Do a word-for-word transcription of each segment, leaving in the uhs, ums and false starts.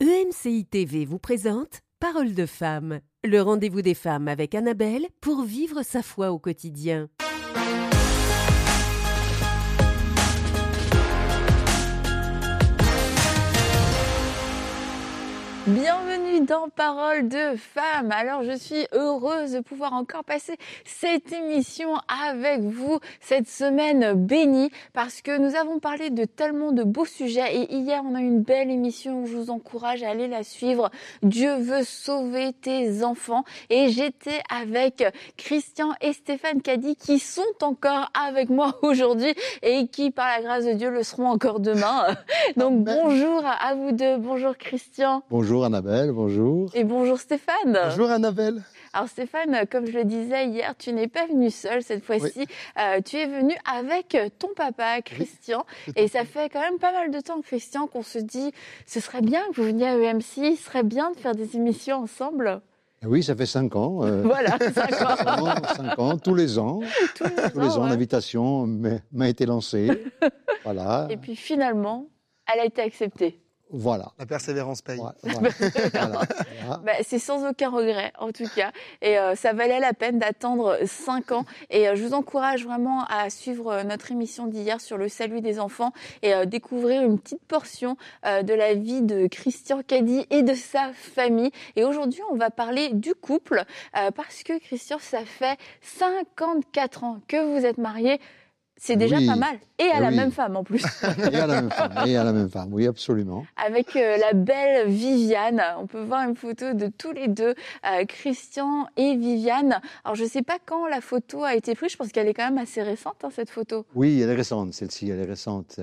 E M C I T V vous présente Parole de femme, le rendez-vous des femmes avec Annabelle pour vivre sa foi au quotidien. Bienvenue dans Parole de femme. Alors je suis heureuse de pouvoir encore passer cette émission avec vous, cette semaine bénie, parce que nous avons parlé de tellement de beaux sujets et hier on a eu une belle émission où je vous encourage à aller la suivre. Dieu veut sauver tes enfants et j'étais avec Christian et Stéphane Caddy qui sont encore avec moi aujourd'hui et qui par la grâce de Dieu le seront encore demain. Donc bonjour à vous deux, bonjour Christian. Bonjour. Bonjour Annabelle, bonjour. Et bonjour Stéphane. Bonjour Annabelle. Alors Stéphane, comme je le disais hier, tu n'es pas venu seul cette fois-ci. Oui. Euh, tu es venu avec ton papa, Christian. Oui. Et ça fait quand même pas mal de temps, Christian, qu'on se dit ce serait bien que vous veniez à E M C I, ce serait bien de faire des émissions ensemble. Oui, ça fait cinq ans. Euh, voilà, cinq ans. cinq ans. Cinq ans, tous les ans. Tous les tous les ans, ans ouais. L'invitation m'a été lancée. Voilà. Et puis finalement, elle a été acceptée. Voilà. La persévérance paye. Ouais, voilà. voilà, voilà. Bah, c'est sans aucun regret, en tout cas. Et euh, ça valait la peine d'attendre cinq ans. Et euh, je vous encourage vraiment à suivre euh, notre émission d'hier sur le salut des enfants et euh, découvrir une petite portion euh, de la vie de Christian Caddy et de sa famille. Et aujourd'hui, on va parler du couple euh, parce que Christian, ça fait cinquante-quatre ans que vous êtes mariés. C'est déjà oui. pas mal. Et à et la oui. même femme, en plus. Et à la même femme, et à la même femme, oui, absolument. Avec euh, la belle Viviane. On peut voir une photo de tous les deux, euh, Christian et Viviane. Alors, je ne sais pas quand la photo a été prise. Je pense qu'elle est quand même assez récente, hein, cette photo. Oui, elle est récente, celle-ci, elle est récente.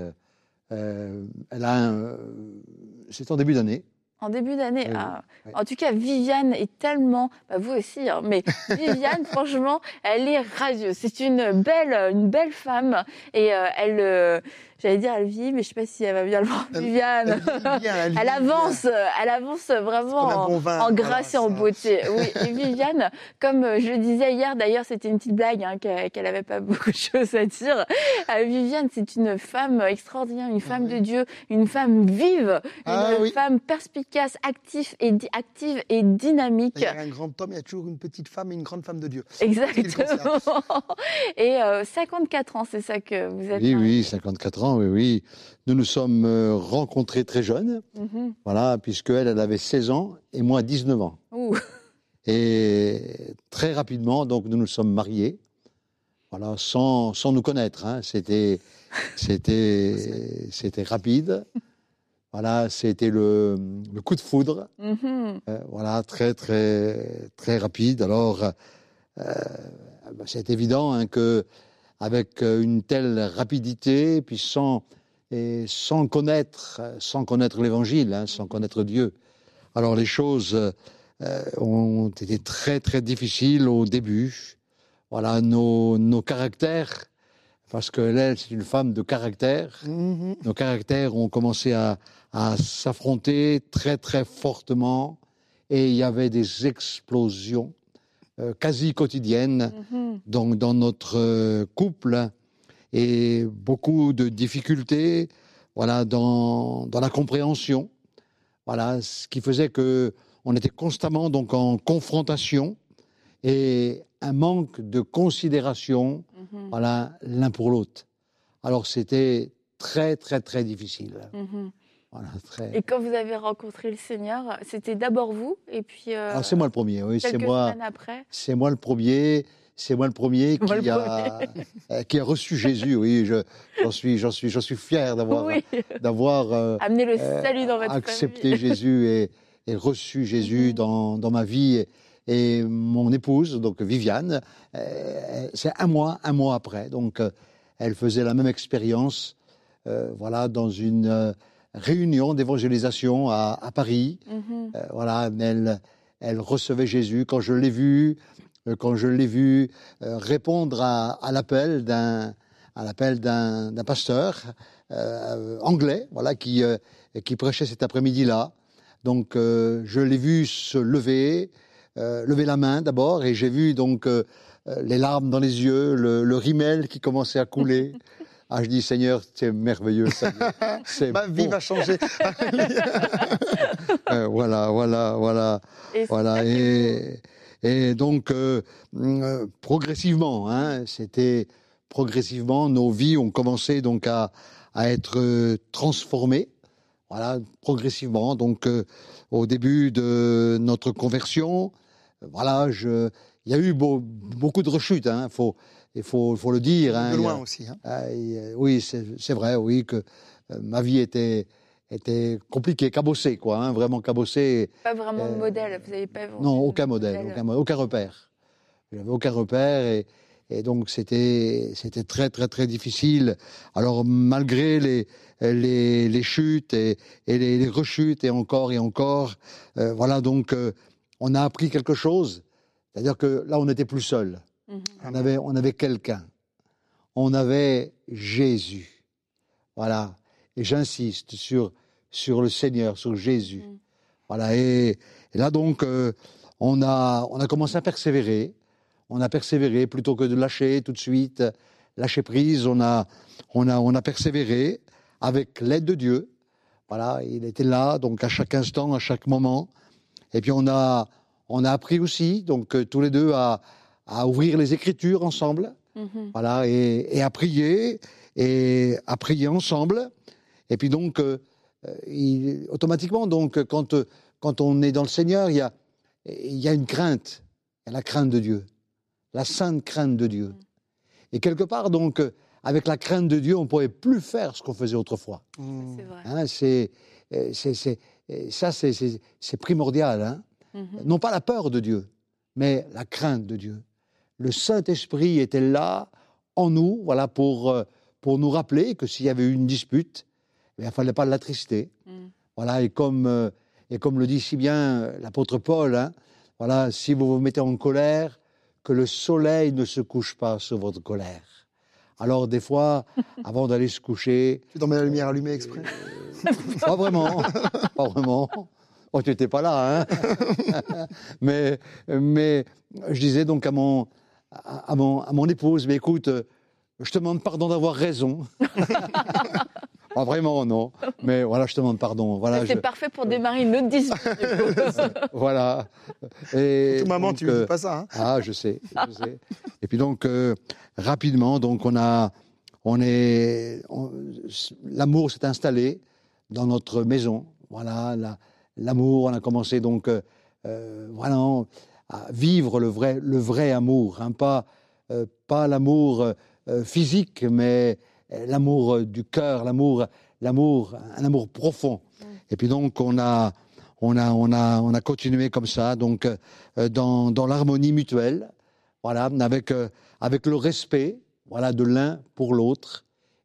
Euh, elle a un... Euh, c'est en début d'année. En début d'année. Oui, ah. oui. En tout cas, Viviane est tellement... Bah, vous aussi, hein, mais Viviane, franchement, elle est radieuse. C'est une belle, une belle femme. Et euh, elle... Euh, J'allais dire elle vit, mais je ne sais pas si elle va bien le voir. Elle, Viviane, elle, bien, elle, elle avance, bien. elle avance vraiment en, bon vin, en grâce voilà, et en beauté. Oui, et Viviane, comme je le disais hier, d'ailleurs, c'était une petite blague, hein, qu'elle n'avait pas beaucoup de choses à dire. Euh, Viviane, c'est une femme extraordinaire, une femme oui. de Dieu, une femme vive, Ah, une oui. femme perspicace, active et, active et dynamique. Il y a un grand homme, il y a toujours une petite femme et une grande femme de Dieu. Exactement. Et euh, cinquante-quatre ans, c'est ça que vous êtes. Oui, oui, cinquante-quatre ans, oui, oui. Nous nous sommes rencontrés très jeunes, mm-hmm. voilà, puisqu'elle, elle avait seize ans et moi dix-neuf ans. Ouh. Et très rapidement, donc, nous nous sommes mariés, voilà, sans, sans nous connaître. Hein. C'était, c'était, c'était rapide. Voilà, c'était le, le coup de foudre. Mm-hmm. Euh, voilà, très, très, très rapide. Alors, euh, c'est évident hein, que avec une telle rapidité, puis sans, et sans connaître, sans connaître l'Évangile, hein, sans connaître Dieu. Alors les choses euh, ont été très très difficiles au début. Voilà, nos, nos caractères, parce qu'elle, c'est une femme de caractère. Mm-hmm. Nos caractères ont commencé à, à s'affronter très très fortement, et il y avait des explosions Euh, quasi quotidienne mm-hmm. donc dans notre euh, couple et beaucoup de difficultés voilà dans dans la compréhension, voilà, ce qui faisait que on était constamment donc en confrontation et un manque de considération mm-hmm. voilà l'un pour l'autre. Alors c'était très très très difficile. Mm-hmm. Voilà, très... Et quand vous avez rencontré le Seigneur, c'était d'abord vous, et puis... Euh, ah, c'est moi le premier, oui. Quelques c'est moi, semaines après. C'est moi le premier, c'est moi le premier, qui, moi le a, premier. qui a reçu Jésus, oui. Je, j'en, suis, j'en, suis, j'en suis fier d'avoir, oui. d'avoir euh, amené le salut dans votre accepté famille. Jésus et, et reçu Jésus mm-hmm. dans, dans ma vie. Et, et mon épouse, donc Viviane, euh, c'est un mois, un mois après. Donc, euh, elle faisait la même expérience, euh, voilà, dans une... Euh, réunion d'évangélisation à, à Paris. Mm-hmm. Euh, voilà, elle, elle recevait Jésus. Quand je l'ai vu, euh, quand je l'ai vu euh, répondre à, à l'appel d'un, à l'appel d'un, d'un pasteur euh, anglais, voilà, qui, euh, qui prêchait cet après-midi-là. Donc, euh, je l'ai vu se lever, euh, lever la main d'abord, et j'ai vu donc euh, les larmes dans les yeux, le, le rimel qui commençait à couler. Ah, je dis, Seigneur, c'est merveilleux. Ça, c'est Ma vie bon. va changer. euh, voilà, voilà, voilà, Et voilà. Et, et donc, euh, euh, progressivement, hein, c'était progressivement, nos vies ont commencé donc à, à être euh, transformées. Voilà, progressivement. Donc, euh, au début de notre conversion, euh, voilà, je, il y a eu beau, beaucoup de rechutes. Hein, faut, il faut, faut le dire. Hein, de loin il, aussi. Hein. Euh, il, oui, c'est, c'est vrai, oui, que euh, ma vie était était compliquée, cabossée, quoi, hein, vraiment cabossée. Pas vraiment de Euh, modèle. Vous n'avez pas Non, aucun modèle, aucun, aucun repère. J'avais aucun repère et, et donc c'était c'était très très très difficile. Alors malgré les les, les chutes et, et les, les rechutes et encore et encore, euh, voilà donc euh, on a appris quelque chose. C'est-à-dire que là on n'était plus seul. Mm-hmm. On avait on avait quelqu'un. On avait Jésus. Voilà. Et j'insiste sur sur le Seigneur, sur Jésus. Mm. Voilà. Et, et là donc euh, on a on a commencé à persévérer. On a persévéré plutôt que de lâcher tout de suite, lâcher prise. On a, on a, on a persévéré avec l'aide de Dieu. Voilà, il était là, donc à chaque instant, à chaque moment. Et puis on a, on a appris aussi, donc euh, tous les deux à, à ouvrir les Écritures ensemble. Mm-hmm. Voilà, et, et à prier et à prier ensemble. Et puis donc, euh, il, automatiquement, donc quand quand on est dans le Seigneur, il y a, il y a une crainte, il y a la crainte de Dieu. La sainte crainte de Dieu. Et quelque part, donc, avec la crainte de Dieu, on ne pourrait plus faire ce qu'on faisait autrefois. Mmh. C'est vrai. Hein, c'est, c'est, c'est, ça, c'est, c'est, c'est primordial. Hein. Mmh. Non pas la peur de Dieu, mais la crainte de Dieu. Le Saint-Esprit était là, en nous, voilà, pour, pour nous rappeler que s'il y avait eu une dispute, il ne fallait pas l'attrister. Mmh. Voilà, et comme, et comme le dit si bien l'apôtre Paul, hein, voilà, si vous vous mettez en colère, que le soleil ne se couche pas sur votre colère. Alors, des fois, avant d'aller se coucher... Tu t'en mets la lumière allumée exprès euh, Pas vraiment, pas vraiment. Oh, tu n'étais pas là, hein. mais, mais je disais donc à mon, à, mon, à mon épouse, mais écoute, je te demande pardon d'avoir raison. Ah, vraiment, non. Mais voilà, je te demande pardon. Voilà, c'est je... parfait pour démarrer une autre dispute. Voilà. Et tout maman, tu ne euh, dis pas ça. Hein. Ah, je sais, je sais. Et puis donc, euh, rapidement, donc on a, on est, on, l'amour s'est installé dans notre maison. Voilà, la, l'amour, on a commencé donc, euh, voilà, à vivre le vrai, le vrai amour, hein, pas, euh, pas l'amour euh, physique, mais l'amour du cœur, l'amour, l'amour, un amour profond. Mmh. Et puis donc on a, on a, on a, on a continué comme ça, donc euh, dans, dans l'harmonie mutuelle, voilà, avec, euh, avec le respect, voilà, de l'un pour l'autre.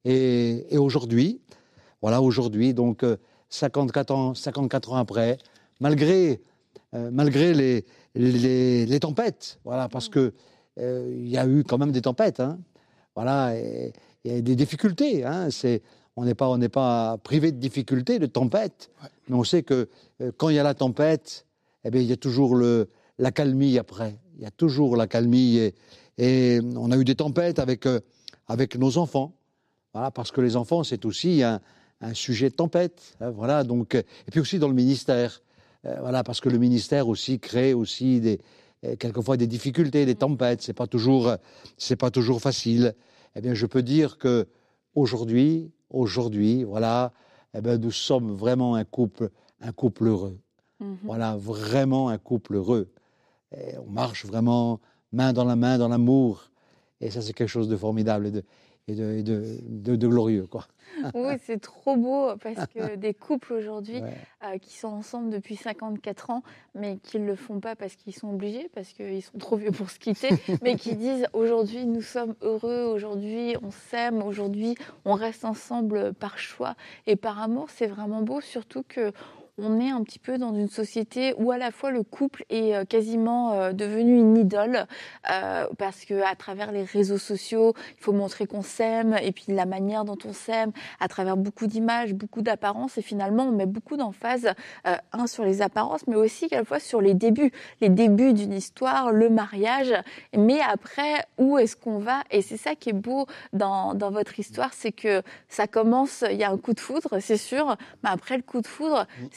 Et, et aujourd'hui, voilà, aujourd'hui, donc euh, cinquante-quatre ans, cinquante-quatre ans après, malgré, euh, malgré les, les, les tempêtes, voilà, parce que euh, il y a eu quand même des tempêtes, hein, voilà. Et, il y a des difficultés, hein. C'est, on n'est pas, on n'est pas privé de difficultés, de tempêtes, ouais. Mais on sait que euh, quand il y a la tempête, eh bien, il y a toujours le, la calmie après. Il y a toujours la calmie et, et on a eu des tempêtes avec, euh, avec nos enfants, voilà, parce que les enfants, c'est aussi un, un sujet de tempête, hein, voilà. Donc, et puis aussi dans le ministère, euh, voilà, parce que le ministère aussi crée aussi des, quelquefois des difficultés, des tempêtes. C'est pas toujours, c'est pas toujours facile. Eh bien, je peux dire que aujourd'hui, aujourd'hui, voilà, eh bien, nous sommes vraiment un couple, un couple heureux. Mm-hmm. Voilà, vraiment un couple heureux. Et on marche vraiment main dans la main dans l'amour. Et ça, c'est quelque chose de formidable et de, et de, et de, de, de glorieux, quoi. Oui, c'est trop beau parce que des couples aujourd'hui ouais. euh, qui sont ensemble depuis cinquante-quatre ans, mais qui ne le font pas parce qu'ils sont obligés, parce qu'ils sont trop vieux pour se quitter, mais qui disent aujourd'hui nous sommes heureux, aujourd'hui on s'aime, aujourd'hui on reste ensemble par choix et par amour. C'est vraiment beau, surtout que on est un petit peu dans une société où à la fois le couple est quasiment devenu une idole euh, parce que à travers les réseaux sociaux, il faut montrer qu'on s'aime et puis la manière dont on s'aime à travers beaucoup d'images, beaucoup d'apparences et finalement on met beaucoup d'emphase euh, un sur les apparences mais aussi quelquefois sur les débuts, les débuts d'une histoire, le mariage. Mais après où est-ce qu'on va? Et c'est ça qui est beau dans dans votre histoire, c'est que ça commence, il y a un coup de foudre, c'est sûr, mais après le coup de foudre,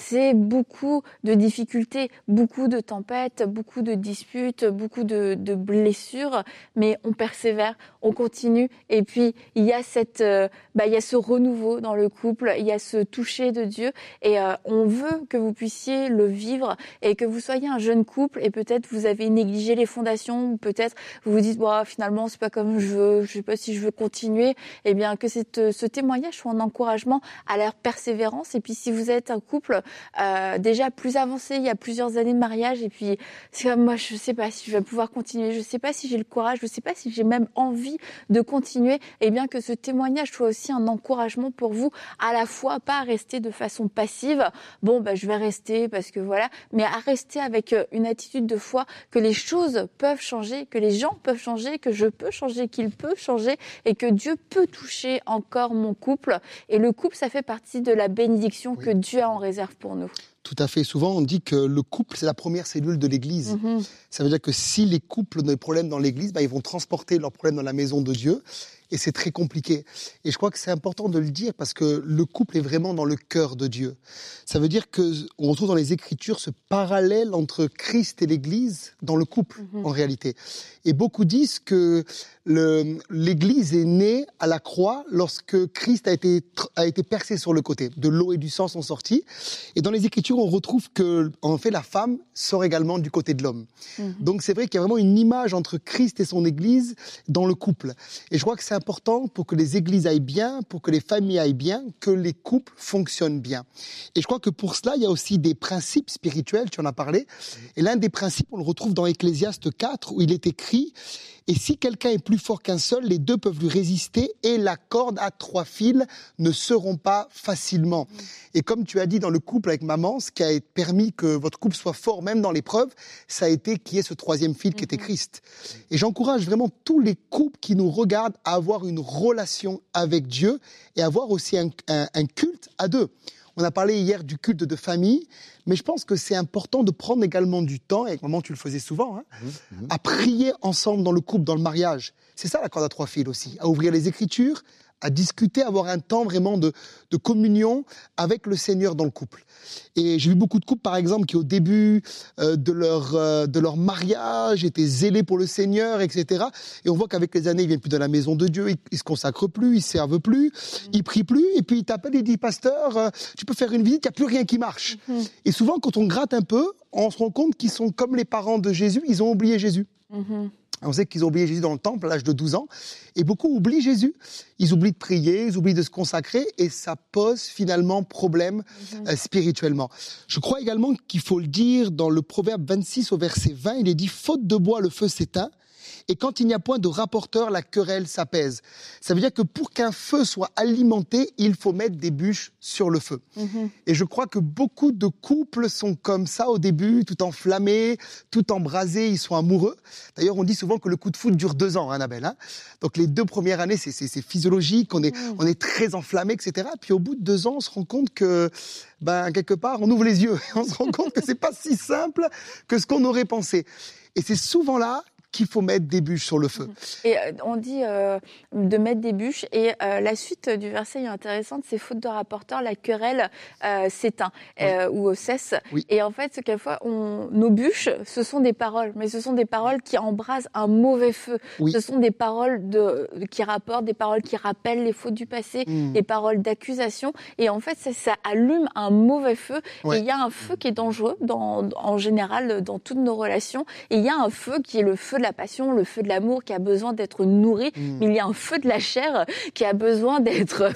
c'est beaucoup de difficultés, beaucoup de tempêtes, beaucoup de disputes, beaucoup de, de blessures, mais on persévère, on continue. Et puis, il y a cette, euh, bah, il y a ce renouveau dans le couple, il y a ce toucher de Dieu. Et euh, on veut que vous puissiez le vivre et que vous soyez un jeune couple et peut-être vous avez négligé les fondations, ou peut-être vous vous dites, bah, finalement, c'est pas comme je veux, je sais pas si je veux continuer. Eh bien, que cette, ce témoignage soit un encouragement à leur persévérance. Et puis, si vous êtes un couple euh, déjà plus avancé, il y a plusieurs années de mariage, et puis, c'est comme moi, je sais pas si je vais pouvoir continuer, je sais pas si j'ai le courage, je sais pas si j'ai même envie de continuer, eh bien, que ce témoignage soit aussi un encouragement pour vous, à la fois, pas à rester de façon passive, bon, bah, je vais rester parce que voilà, mais à rester avec une attitude de foi que les choses peuvent changer, que les gens peuvent changer, que je peux changer, qu'il peut changer, et que Dieu peut toucher encore mon couple. Et le couple, ça fait partie de la bénédiction oui. que Dieu a en réserve pour nous. Tout à fait. Souvent, on dit que le couple, c'est la première cellule de l'Église. Mm-hmm. Ça veut dire que si les couples ont des problèmes dans l'Église, bah, ils vont transporter leurs problèmes dans la maison de Dieu. Et c'est très compliqué. Et je crois que c'est important de le dire parce que le couple est vraiment dans le cœur de Dieu. Ça veut dire qu'on retrouve dans les Écritures ce parallèle entre Christ et l'Église dans le couple, mm-hmm. en réalité. Et beaucoup disent que le, l'Église est née à la croix lorsque Christ a été, a été percé sur le côté. De l'eau et du sang sont sortis. Et dans les Écritures, on retrouve que, en fait, la femme sort également du côté de l'homme. Mm-hmm. Donc c'est vrai qu'il y a vraiment une image entre Christ et son Église dans le couple. Et je crois que c'est important pour que les églises aillent bien, pour que les familles aillent bien, que les couples fonctionnent bien. Et je crois que pour cela, il y a aussi des principes spirituels, tu en as parlé. Et l'un des principes, on le retrouve dans Ecclésiaste quatre, où il est écrit « Et si quelqu'un est plus fort qu'un seul, les deux peuvent lui résister et la corde à trois fils ne seront pas facilement. » Et comme tu as dit dans le couple avec maman, ce qui a permis que votre couple soit fort, même dans l'épreuve, ça a été qu'il y ait ce troisième fil qui était Christ. Et j'encourage vraiment tous les couples qui nous regardent à avoir une relation avec Dieu et avoir aussi un, un, un culte à deux. On a parlé hier du culte de famille, mais je pense que c'est important de prendre également du temps, et avec maman tu le faisais souvent, hein, mmh, mmh. à prier ensemble dans le couple, dans le mariage. C'est ça la corde à trois fils aussi, à ouvrir les Écritures, à discuter, à avoir un temps vraiment de, de communion avec le Seigneur dans le couple. Et j'ai vu beaucoup de couples, par exemple, qui au début euh, de, leur, euh, de leur mariage étaient zélés pour le Seigneur, et cetera. Et on voit qu'avec les années, ils viennent plus de la maison de Dieu, ils, ils se consacrent plus, ils servent plus, ils prient plus, et puis ils t'appellent et ils disent « Pasteur, euh, tu peux faire une visite, il n'y a plus rien qui marche. Mm-hmm. » Et souvent, quand on gratte un peu, on se rend compte qu'ils sont comme les parents de Jésus, ils ont oublié Jésus. Mm-hmm. On sait qu'ils ont oublié Jésus dans le temple à l'âge de douze ans. Et beaucoup oublient Jésus. Ils oublient de prier, ils oublient de se consacrer. Et ça pose finalement problème mmh. euh, spirituellement. Je crois également qu'il faut le dire dans le Proverbe vingt-six au verset vingt. Il est dit « Faute de bois, le feu s'éteint. Et quand il n'y a point de rapporteur, la querelle s'apaise. » Ça veut dire que pour qu'un feu soit alimenté, il faut mettre des bûches sur le feu. Mm-hmm. Et je crois que beaucoup de couples sont comme ça au début, tout enflammés, tout embrasés, ils sont amoureux. D'ailleurs, on dit souvent que le coup de foudre dure deux ans, hein, Annabelle. Hein. Donc les deux premières années, c'est, c'est, c'est physiologique, on est, mm. on est très enflammé, et cetera. Puis au bout de deux ans, on se rend compte que, ben, quelque part, on ouvre les yeux. On se rend compte que c'est pas si simple que ce qu'on aurait pensé. Et c'est souvent là qu'il faut mettre des bûches sur le feu. Et on dit euh, de mettre des bûches, et euh, la suite du verset est intéressante, c'est faute de rapporteur, la querelle euh, s'éteint euh, oui. ou cesse. Oui. Et en fait, quelquefois, on, nos bûches, ce sont des paroles, mais ce sont des paroles qui embrasent un mauvais feu. Oui. Ce sont des paroles de, qui rapportent, des paroles qui rappellent les fautes du passé, mmh. des paroles d'accusation. Et en fait, ça, ça allume un mauvais feu. Ouais. Et il y a un feu qui est dangereux, dans, en général, dans toutes nos relations. Et il y a un feu qui est le feu de la passion, le feu de l'amour qui a besoin d'être nourri, mmh. mais il y a un feu de la chair qui a besoin d'être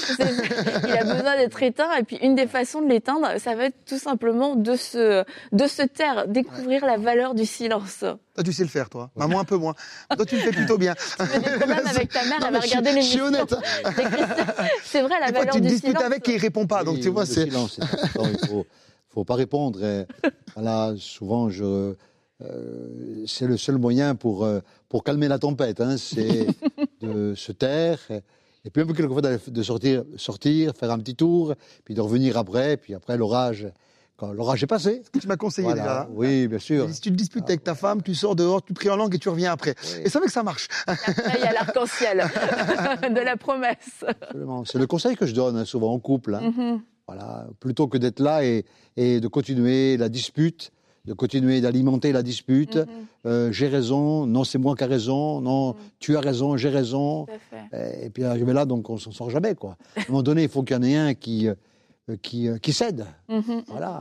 il a besoin d'être éteint, et puis une des façons de l'éteindre, ça va être tout simplement de se, de se taire, découvrir ouais. la valeur du silence. Toi, tu sais le faire, toi. Ouais. Maman, un peu moins. Toi, tu le fais plutôt bien. Tu fais des problèmes avec ta mère, non, elle va regarder les Je suis honnête. C'est vrai, la des valeur fois, du silence. Tu discutes avec et il répond pas, donc oui, tu vois, le c'est... silence, c'est important, il faut, faut pas répondre. Et, voilà, souvent, je... Euh, c'est le seul moyen pour, euh, pour calmer la tempête, hein, c'est de se taire, et puis un peu quelquefois de sortir, sortir, faire un petit tour, puis de revenir après, puis après l'orage, quand l'orage est passé. Ce que tu m'as conseillé voilà. déjà. Oui, bien sûr. Si tu te disputes ah, avec ta femme, tu sors dehors, tu pries en langue et tu reviens après. Oui. Et c'est vrai que ça marche. Après, il y a l'arc-en-ciel de la promesse. Absolument. C'est le conseil que je donne hein, souvent en couple. Hein. Mm-hmm. Voilà, plutôt que d'être là et, et de continuer la dispute, de continuer d'alimenter la dispute. Mm-hmm. euh, j'ai raison, non, c'est moi qui ai raison, non, mm. tu as raison, j'ai raison. Et, et puis arrivé là, donc on s'en sort jamais, quoi. À un moment donné, il faut qu'il y en ait un qui, euh, qui, euh, qui cède. Mm-hmm. Voilà.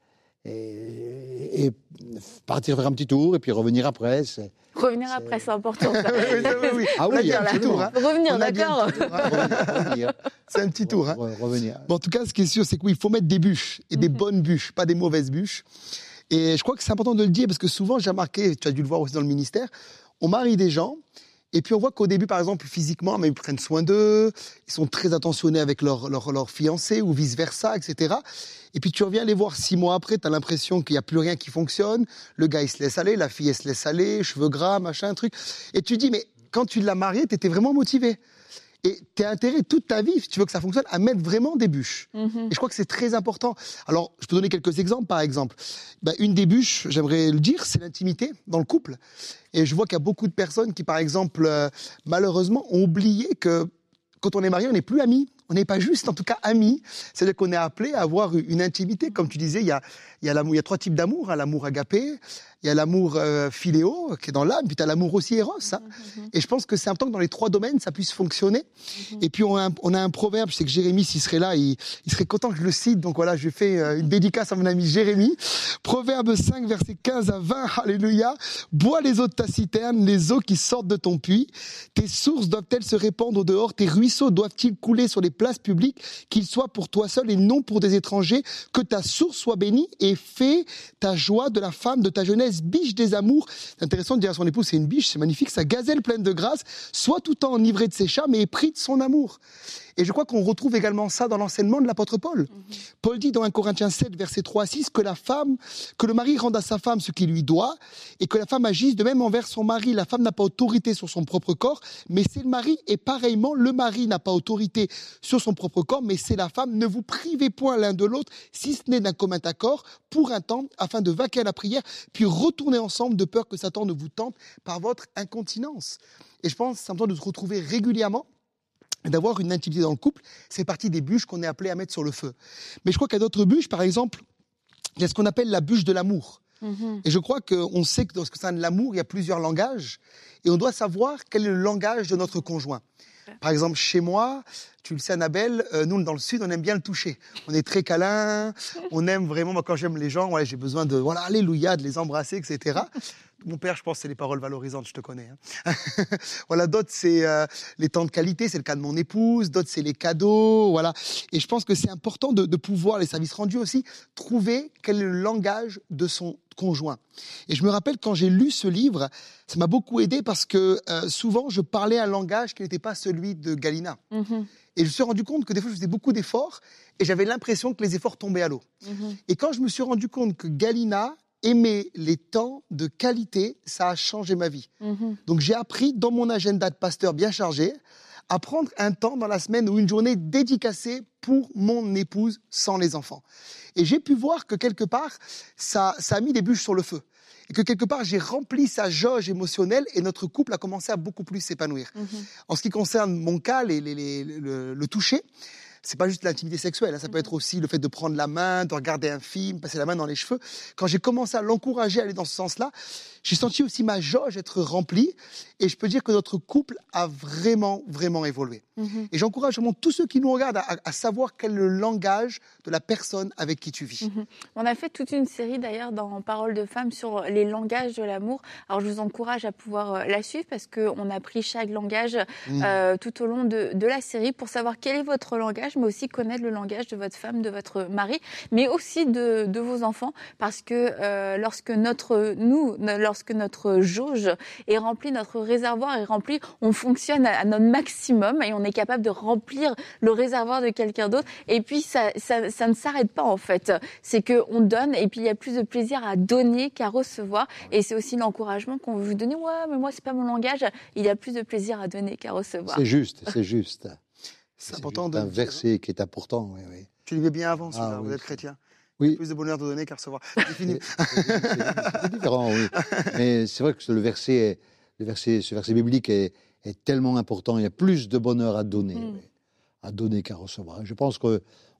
Et, et partir faire un petit tour et puis revenir après. C'est, revenir c'est... après, c'est important. Ça. oui, oui, oui. Ah oui, il y a un petit tour. Hein. Revenir, d'accord. Tour, hein. revenir, revenir. C'est un petit tour. Hein. Re- revenir. Bon, en tout cas, ce qui est sûr, c'est qu'il faut mettre des bûches, et mm-hmm. des bonnes bûches, pas des mauvaises bûches. Et je crois que c'est important de le dire, parce que souvent, j'ai remarqué, tu as dû le voir aussi dans le ministère, on marie des gens, et puis on voit qu'au début, par exemple, physiquement, mais ils prennent soin d'eux, ils sont très attentionnés avec leur, leur, leur fiancé, ou vice-versa, et cetera. Et puis tu reviens les voir six mois après, tu as l'impression qu'il n'y a plus rien qui fonctionne, le gars il se laisse aller, la fille elle se laisse aller, cheveux gras, machin, truc. Et tu dis, mais quand tu l'as marié, tu étais vraiment motivé. Et tu as intérêt toute ta vie, si tu veux que ça fonctionne, à mettre vraiment des bûches. Mm-hmm. Et je crois que c'est très important. Alors, je peux donner quelques exemples, par exemple. Ben, une des bûches, j'aimerais le dire, c'est l'intimité dans le couple. Et je vois qu'il y a beaucoup de personnes qui, par exemple, euh, malheureusement, ont oublié que quand on est marié, on n'est plus amis. On n'est pas juste, en tout cas, amis. C'est-à-dire qu'on est appelé à avoir une intimité. Comme tu disais, il y a, il y a, l'amour, il y a trois types d'amour. Hein, l'amour agapé, il y a l'amour euh, philéo, qui est dans l'âme, puis tu as l'amour aussi éros. Hein. Mm-hmm. Et je pense que c'est important que dans les trois domaines, ça puisse fonctionner. Mm-hmm. Et puis, on a, un, on a un proverbe, je sais que Jérémie, s'il serait là, il, il serait content que je le cite. Donc voilà, je fais euh, une dédicace à mon ami Jérémie. Proverbe cinq, versets quinze à vingt, alléluia. Bois les eaux de ta citerne, les eaux qui sortent de ton puits. Tes sources doivent-elles se répandre au dehors? Tes ruisseaux doivent-ils couler sur les places publiques, qu'ils soient pour toi seul et non pour des étrangers? Que ta source soit bénie et fais ta joie de la femme de ta jeunesse, biche des amours. C'est intéressant de dire à son épouse, c'est une biche, c'est magnifique, sa gazelle pleine de grâce, soit tout le temps enivrée de ses charmes et épris de son amour. Et je crois qu'on retrouve également ça dans l'enseignement de l'apôtre Paul. Mm-hmm. Paul dit dans un Corinthiens sept, versets trois à six, que la femme, que le mari rende à sa femme ce qu'il lui doit, et que la femme agisse de même envers son mari. La femme n'a pas autorité sur son propre corps, mais c'est le mari, et pareillement, le mari n'a pas autorité sur son propre corps, mais c'est la femme. Ne vous privez point l'un de l'autre, si ce n'est d'un commun accord, pour un temps, afin de vaquer à la prière, puis retourner ensemble, de peur que Satan ne vous tente par votre incontinence. Et je pense que c'est important de se retrouver régulièrement, d'avoir une intimité dans le couple. C'est partie des bûches qu'on est appelé à mettre sur le feu. Mais je crois qu'il y a d'autres bûches, par exemple, il y a ce qu'on appelle la bûche de l'amour. Mm-hmm. Et je crois qu'on sait que dans ce qui concerne l'amour, il y a plusieurs langages, et on doit savoir quel est le langage de notre conjoint. Par exemple, chez moi, tu le sais, Annabelle, euh, nous, dans le Sud, on aime bien le toucher. On est très câlin, on aime vraiment, moi, quand j'aime les gens, ouais, j'ai besoin de, voilà, alléluia, de les embrasser, et cetera. Mon père, je pense, c'est les paroles valorisantes, je te connais. Hein. Voilà, d'autres, c'est euh, les temps de qualité, c'est le cas de mon épouse, d'autres, c'est les cadeaux, voilà. Et je pense que c'est important de, de pouvoir, les services rendus aussi, trouver quel est le langage de son conjoint. Et je me rappelle, quand j'ai lu ce livre, ça m'a beaucoup aidé parce que euh, souvent, je parlais un langage qui n'était pas celui de Galina. Mm-hmm. Et je me suis rendu compte que des fois, je faisais beaucoup d'efforts et j'avais l'impression que les efforts tombaient à l'eau. Mm-hmm. Et quand je me suis rendu compte que Galina aimer les temps de qualité, ça a changé ma vie. Mm-hmm. Donc j'ai appris dans mon agenda de pasteur bien chargé à prendre un temps dans la semaine ou une journée dédicacée pour mon épouse sans les enfants. Et j'ai pu voir que quelque part, ça, ça a mis des bûches sur le feu. Et que quelque part, j'ai rempli sa jauge émotionnelle et notre couple a commencé à beaucoup plus s'épanouir. Mm-hmm. En ce qui concerne mon cas, les, les, les, le, le toucher, c'est pas juste l'intimité sexuelle, hein. Ça peut être aussi le fait de prendre la main, de regarder un film, passer la main dans les cheveux. Quand j'ai commencé à l'encourager à aller dans ce sens-là, j'ai senti aussi ma jauge être remplie et je peux dire que notre couple a vraiment, vraiment évolué. Mm-hmm. Et j'encourage vraiment tous ceux qui nous regardent à, à savoir quel est le langage de la personne avec qui tu vis. Mm-hmm. On a fait toute une série d'ailleurs dans Paroles de femmes sur les langages de l'amour. Alors je vous encourage à pouvoir la suivre parce qu'on a pris chaque langage mm. euh, tout au long de, de la série pour savoir quel est votre langage, mais aussi connaître le langage de votre femme, de votre mari, mais aussi de, de vos enfants, parce que euh, lorsque notre, nous, lorsque notre jauge est remplie, notre réservoir est rempli, on fonctionne à, à notre maximum et on est capable de remplir le réservoir de quelqu'un d'autre. Et puis ça, ça, ça ne s'arrête pas en fait. C'est qu'on donne et puis il y a plus de plaisir à donner qu'à recevoir. Et c'est aussi l'encouragement qu'on veut vous donner. Ouais, mais moi c'est pas mon langage. Il y a plus de plaisir à donner qu'à recevoir. C'est juste, c'est juste. C'est, c'est important de... un verset qui est important, oui, oui. Tu l'avais bien avant, celui-là, ah, vous oui. êtes chrétien. Oui. Plus de bonheur de donner qu'à recevoir. C'est fini. C'est, c'est, c'est, c'est différent, oui. Mais c'est vrai que le verset, est, le verset ce verset biblique est, est tellement important. Il y a plus de bonheur à donner, mm. oui, à donner qu'à recevoir. Je pense qu'on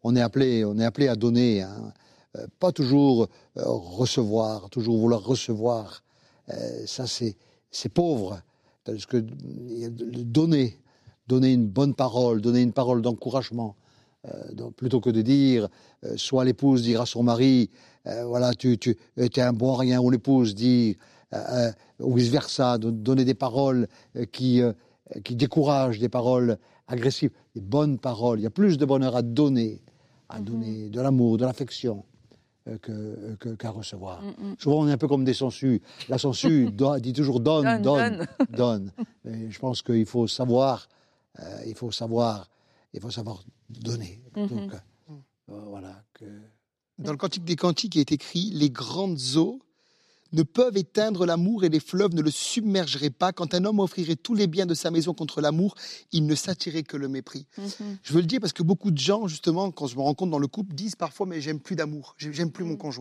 on est appelé, on est appelé à donner, hein. Euh, pas toujours euh, recevoir, toujours vouloir recevoir. Euh, ça, c'est, c'est pauvre. Parce que donner, donner une bonne parole, donner une parole d'encouragement, euh, donc, plutôt que de dire, euh, soit l'épouse dire à son mari, euh, voilà, tu, tu es un bon rien, ou l'épouse dit, euh, ou vice versa, de donner des paroles euh, qui, euh, qui découragent, des paroles agressives, des bonnes paroles. Il y a plus de bonheur à donner, à mm-hmm. donner de l'amour, de l'affection. Que, que, qu'à recevoir. Mm-hmm. Souvent, on est un peu comme des sangsues. La sangsue dit toujours donne, donne, donne. donne. Et je pense qu'il faut savoir, euh, il faut savoir, il faut savoir donner. Mm-hmm. Donc, euh, voilà. Que... Dans le Cantique des Cantiques, il est écrit « Les grandes eaux ne peuvent éteindre l'amour et les fleuves ne le submergeraient pas. Quand un homme offrirait tous les biens de sa maison contre l'amour, il ne s'attirait que le mépris. Mm-hmm. » Je veux le dire parce que beaucoup de gens, justement, quand je me rencontre dans le couple, disent parfois « mais j'aime plus d'amour, j'aime plus mm-hmm. mon conjoint ».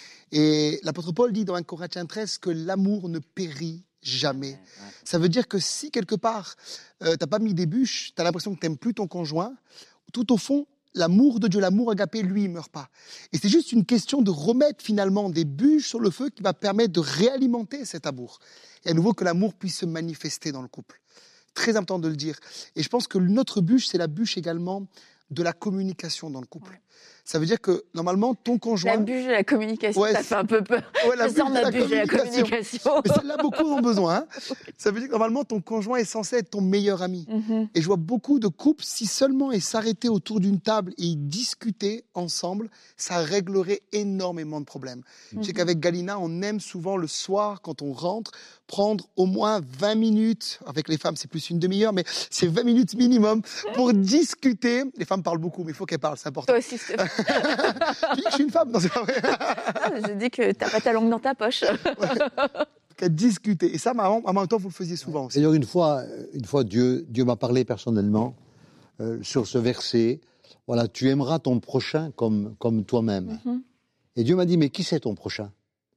Et l'apôtre Paul dit dans un Corinthiens treize que l'amour ne périt jamais. Ouais, ouais. Ça veut dire que si quelque part, euh, tu n'as pas mis des bûches, tu as l'impression que tu n'aimes plus ton conjoint, tout au fond, l'amour de Dieu, l'amour agapé, lui, il ne meurt pas. Et c'est juste une question de remettre finalement des bûches sur le feu qui va permettre de réalimenter cet amour. Et à nouveau que l'amour puisse se manifester dans le couple. Très important de le dire. Et je pense que notre bûche, c'est la bûche également de la communication dans le couple. Ouais. Ça veut dire que, normalement, ton conjoint... La bûche de la communication, ouais, ça fait un peu peur. Ouais, la bûche de la, bûche de la communication. Mais celle-là, beaucoup en ont besoin. Hein. Ça veut dire que, normalement, ton conjoint est censé être ton meilleur ami. Mm-hmm. Et je vois beaucoup de couples, si seulement ils s'arrêtaient autour d'une table et ils discutaient ensemble, ça réglerait énormément de problèmes. Mm-hmm. Je sais qu'avec Galina, on aime souvent le soir, quand on rentre, prendre au moins vingt minutes, avec les femmes c'est plus une demi-heure, mais c'est vingt minutes minimum pour discuter. Les femmes parlent beaucoup, mais il faut qu'elles parlent, c'est important. Toi aussi, Stéphane. Je dis que je suis une femme, non c'est pas vrai. Non, je dis que t'as pas ta langue dans ta poche. Ouais. Qu'à discuter. Et ça, en même temps, vous le faisiez souvent aussi. D'ailleurs, une fois, une fois Dieu, Dieu m'a parlé personnellement euh, sur ce verset. Voilà, tu aimeras ton prochain comme, comme toi-même. Mm-hmm. Et Dieu m'a dit, mais qui c'est ton prochain ?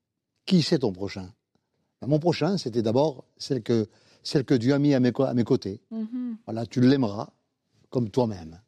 Qui c'est ton prochain ? Mon prochain, c'était d'abord celle que, celle que Dieu a mis à mes, à mes côtés. Mm-hmm. Voilà, tu l'aimeras comme toi-même.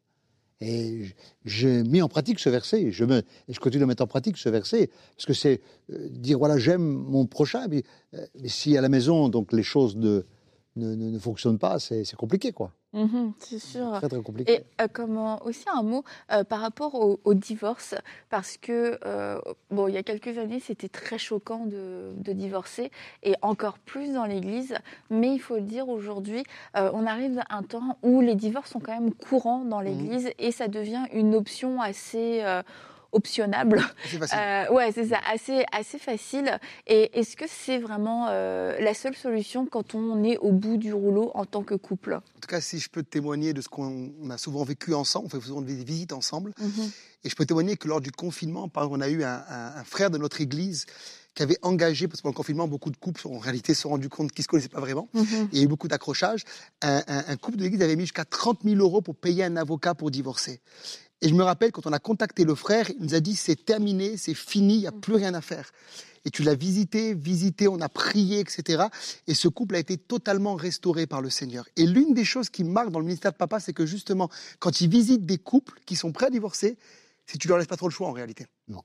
Et j'ai mis en pratique ce verset, je me, et je continue de mettre en pratique ce verset, parce que c'est euh, dire, voilà, j'aime mon prochain, mais, euh, mais si à la maison, donc, les choses ne, ne, ne, ne fonctionnent pas, c'est, c'est compliqué, quoi. Mmh, c'est sûr. Très, très compliqué. Et euh, comment, aussi un mot euh, par rapport au, au divorce, parce que, euh, bon, il y a quelques années, c'était très choquant de, de divorcer, et encore plus dans l'Église, mais il faut le dire, aujourd'hui, euh, on arrive à un temps où les divorces sont quand même courants dans l'Église, mmh. et ça devient une option assez... Euh, optionnable. C'est facile. Euh, ouais, c'est ça, assez, assez facile. Et est-ce que c'est vraiment euh, la seule solution quand on est au bout du rouleau en tant que couple ? En tout cas, si je peux témoigner de ce qu'on a souvent vécu ensemble, on fait souvent des visites ensemble, mm-hmm. et je peux témoigner que lors du confinement, par exemple, on a eu un, un, un frère de notre église qui avait engagé, parce que pendant le confinement, beaucoup de couples, en réalité, se sont rendus compte qu'ils ne se connaissaient pas vraiment. Mm-hmm. Il y a eu beaucoup d'accrochages. Un, un, un couple de l'église avait mis jusqu'à trente mille euros pour payer un avocat pour divorcer. Et je me rappelle, quand on a contacté le frère, il nous a dit « c'est terminé, c'est fini, il n'y a plus rien à faire ». Et tu l'as visité, visité, on a prié, et cetera. Et ce couple a été totalement restauré par le Seigneur. Et l'une des choses qui me marque dans le ministère de papa, c'est que justement, quand ils visitent des couples qui sont prêts à divorcer, c'est que tu leur laisses pas trop le choix en réalité. Non.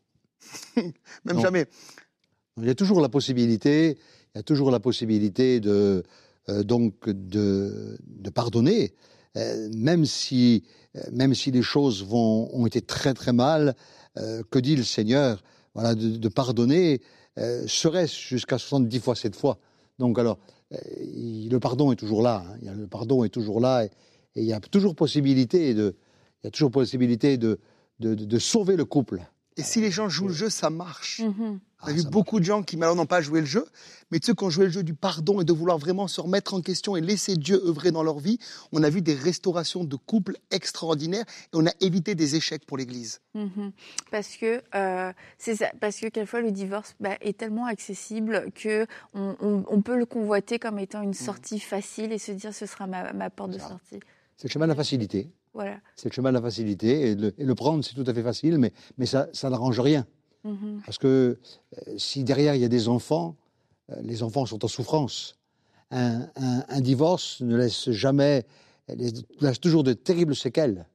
Même non. jamais. Il y a toujours la possibilité, il y a toujours la possibilité de, euh, donc de, de pardonner. Euh, même si, euh, même si les choses vont, ont été très très mal, euh, que dit le Seigneur, voilà, de, de pardonner, euh, serait-ce jusqu'à soixante-dix fois cette fois. Donc alors, euh, il, le pardon est toujours là, hein, il y a, le pardon est toujours là, et, et il y a toujours possibilité de, il y a toujours possibilité de, de, de, de sauver le couple. Et si les gens jouent le jeu, ça marche. Mm-hmm. On a ah, vu beaucoup marche. de gens qui, malheureusement, n'ont pas joué le jeu, mais ceux qui ont joué le jeu du pardon et de vouloir vraiment se remettre en question et laisser Dieu œuvrer dans leur vie, on a vu des restaurations de couples extraordinaires et on a évité des échecs pour l'Église. Mm-hmm. Parce que euh, c'est ça, parce que quelquefois le divorce bah, est tellement accessible que on, on, on peut le convoiter comme étant une sortie facile et se dire ce sera ma, ma porte de sortie. C'est le chemin de la facilité. Voilà. C'est le chemin de la facilité, et le, et le prendre, c'est tout à fait facile, mais, mais ça, ça n'arrange rien. Mmh. Parce que euh, si derrière, il y a des enfants, euh, les enfants sont en souffrance. Un, un, un divorce ne laisse jamais, laisse toujours de terribles séquelles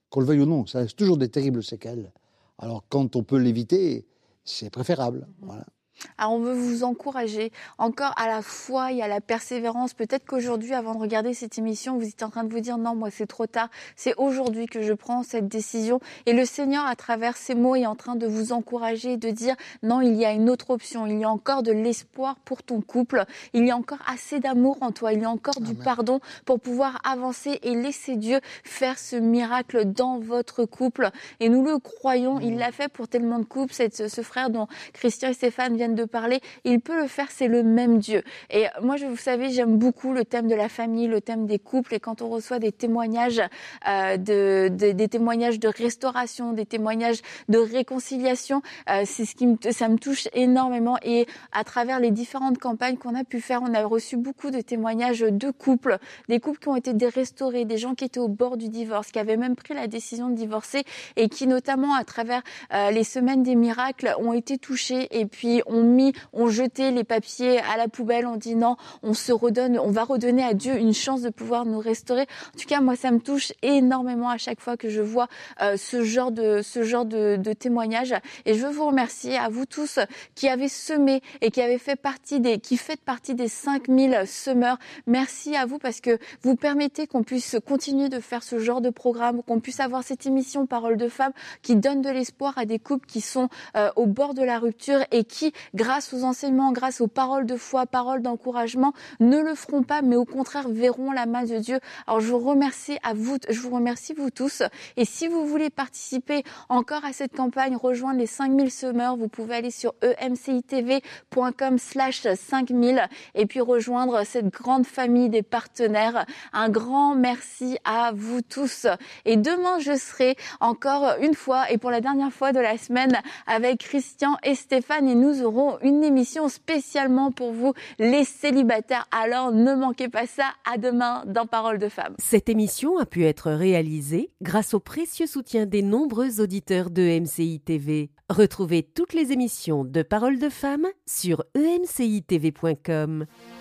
qu'on le veuille ou non, ça reste toujours des terribles séquelles. Alors quand on peut l'éviter, c'est préférable. Voilà. Alors on veut vous encourager encore à la foi et à la persévérance. Peut-être qu'aujourd'hui, avant de regarder cette émission, vous êtes en train de vous dire non, moi c'est trop tard. C'est aujourd'hui que je prends cette décision. Et le Seigneur, à travers ces mots, est en train de vous encourager et de dire non, il y a une autre option. Il y a encore de l'espoir pour ton couple. Il y a encore assez d'amour en toi. Il y a encore Amen. Du pardon pour pouvoir avancer et laisser Dieu faire ce miracle dans votre couple. Et nous le croyons. Mmh. Il l'a fait pour tellement de couples. Cette, ce frère dont Christian et Stéphane viennent de parler, il peut le faire, c'est le même Dieu. Et moi, je, vous savez, j'aime beaucoup le thème de la famille, le thème des couples, et quand on reçoit des témoignages, euh, de, de, des témoignages de restauration, des témoignages de réconciliation, euh, c'est ce qui me, ça me touche énormément. Et à travers les différentes campagnes qu'on a pu faire, on a reçu beaucoup de témoignages de couples, des couples qui ont été restaurés, des gens qui étaient au bord du divorce, qui avaient même pris la décision de divorcer et qui, notamment à travers euh, les semaines des miracles, ont été touchés et puis ont mis, ont jeté les papiers à la poubelle, on dit non, on se redonne, on va redonner à Dieu une chance de pouvoir nous restaurer. En tout cas, moi, ça me touche énormément à chaque fois que je vois euh, ce genre de, ce genre de, de témoignages. Et je veux vous remercier à vous tous qui avez semé et qui avez fait partie des, qui faites partie des cinq mille semeurs. Merci à vous parce que vous permettez qu'on puisse continuer de faire ce genre de programme, qu'on puisse avoir cette émission Parole de Femmes qui donne de l'espoir à des couples qui sont euh, au bord de la rupture et qui, grâce aux enseignements, grâce aux paroles de foi, paroles d'encouragement, ne le feront pas, mais au contraire verront la main de Dieu. Alors je vous remercie à vous, je vous remercie vous tous. Et si vous voulez participer encore à cette campagne, rejoindre les cinq mille semeurs, vous pouvez aller sur e m c i t v point com slash cinq mille et puis rejoindre cette grande famille des partenaires. Un grand merci à vous tous. Et demain, je serai encore une fois et pour la dernière fois de la semaine avec Christian et Stéphane et nous aurons une émission spécialement pour vous, les célibataires. Alors ne manquez pas ça. À demain dans Parole de Femmes. Cette émission a pu être réalisée grâce au précieux soutien des nombreux auditeurs de M C I T V. Retrouvez toutes les émissions de Parole de Femmes sur e m c i t v point com.